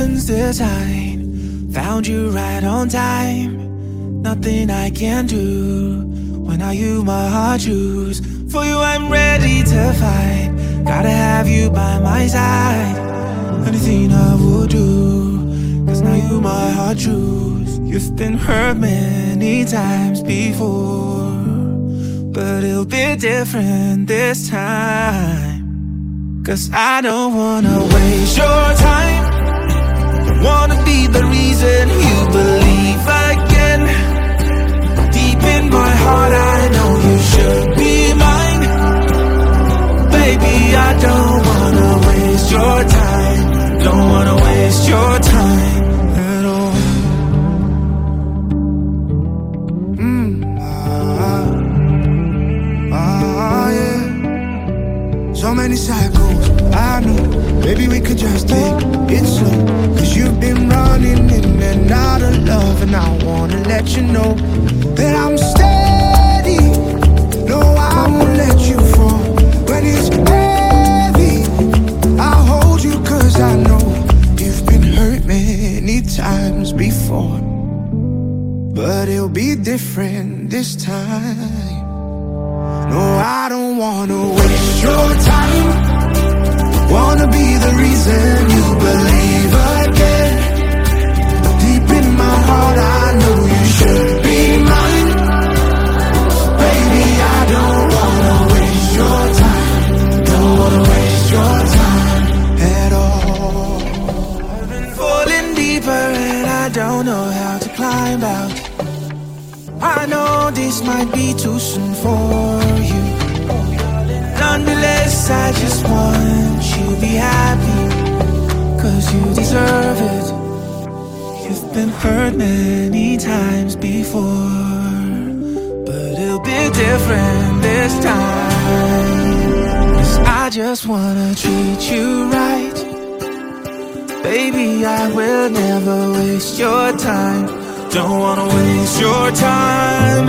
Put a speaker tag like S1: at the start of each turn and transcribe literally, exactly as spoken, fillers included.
S1: heaven's design. Found you right on time. Nothing I can do. When are you my heart choose? For you I'm ready to fight. Gotta have you by my side. Anything I would do, cause now you my heart choose. You've been hurt many times before, but it'll be different this time. Cause I don't wanna waste your time. Don't wanna be the reason you believe again. Deep in my heart I know you should be mine. Baby, I don't wanna waste your time. Don't wanna waste your time at all. Mm. Ah, ah, yeah. So many cycles, I know. Maybe we could just take it slow. Cause you've been running in and out of love, and I wanna let you know that I'm steady. No, I won't let you fall. When it's heavy, I'll hold you cause I know you've been hurt many times before, but it'll be different this time. No, I don't wanna waste your time. Wanna be the reason you believe again. Deep in my heart I know you should be mine. Baby, I don't wanna waste your time. Don't wanna waste your time at all. I've been falling deeper and I don't know how to climb out. I know this might be too soon for you. Nonetheless, I just want you to be happy, cause you deserve it. You've been hurt many times before, but it'll be different this time. Cause I just wanna treat you right. Baby, I will never waste your time. Don't wanna waste your time